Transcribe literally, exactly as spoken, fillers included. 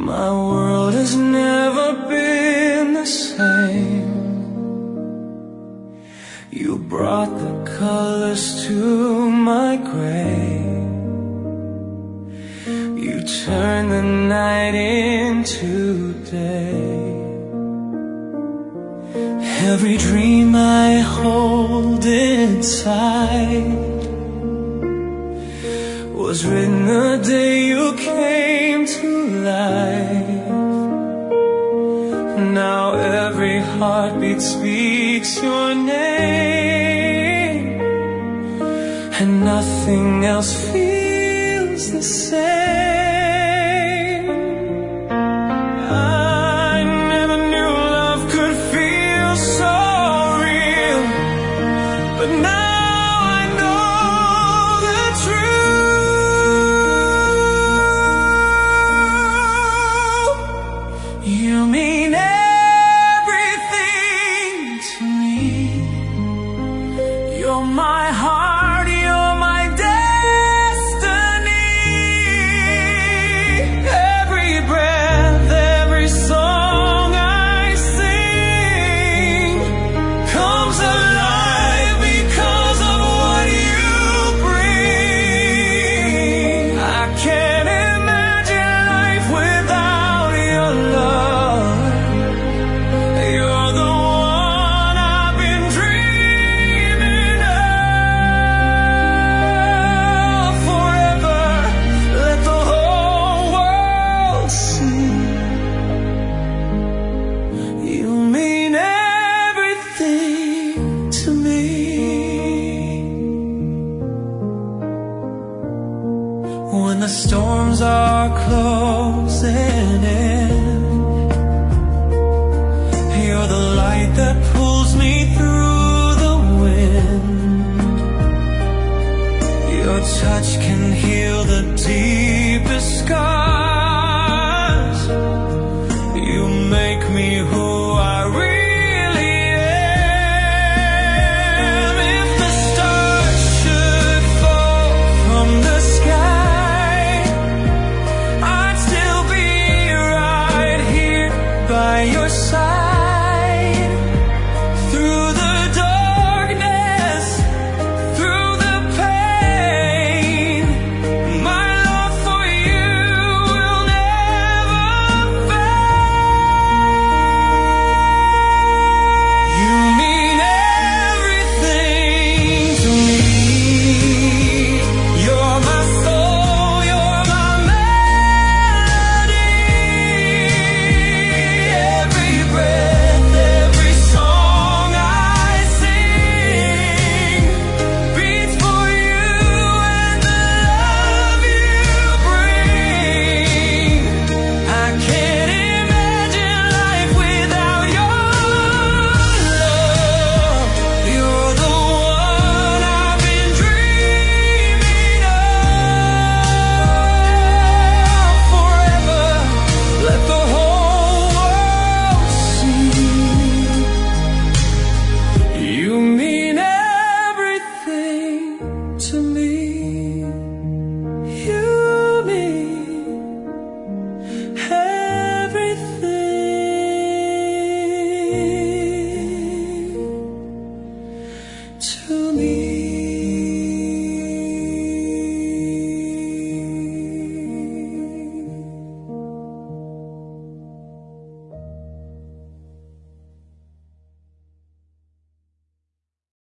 My world has never been the same. You brought the colors to my gray. You turned the night into day. Every dream I hold inside was written the day you came to life. Now every heartbeat speaks your name, and nothing else feels the same. I never knew love could feel so real, but now you mean everything to me. You're my heart, you're my destiny. Every breath, every song I sing comes alive because of what you bring. I can't imagine life without your love. You're the one I've been dreaming of forever. Let the whole world see. You mean everything to me. When the storms are closing in, you're the light that pulls me through the wind. Your touch can heal the deepest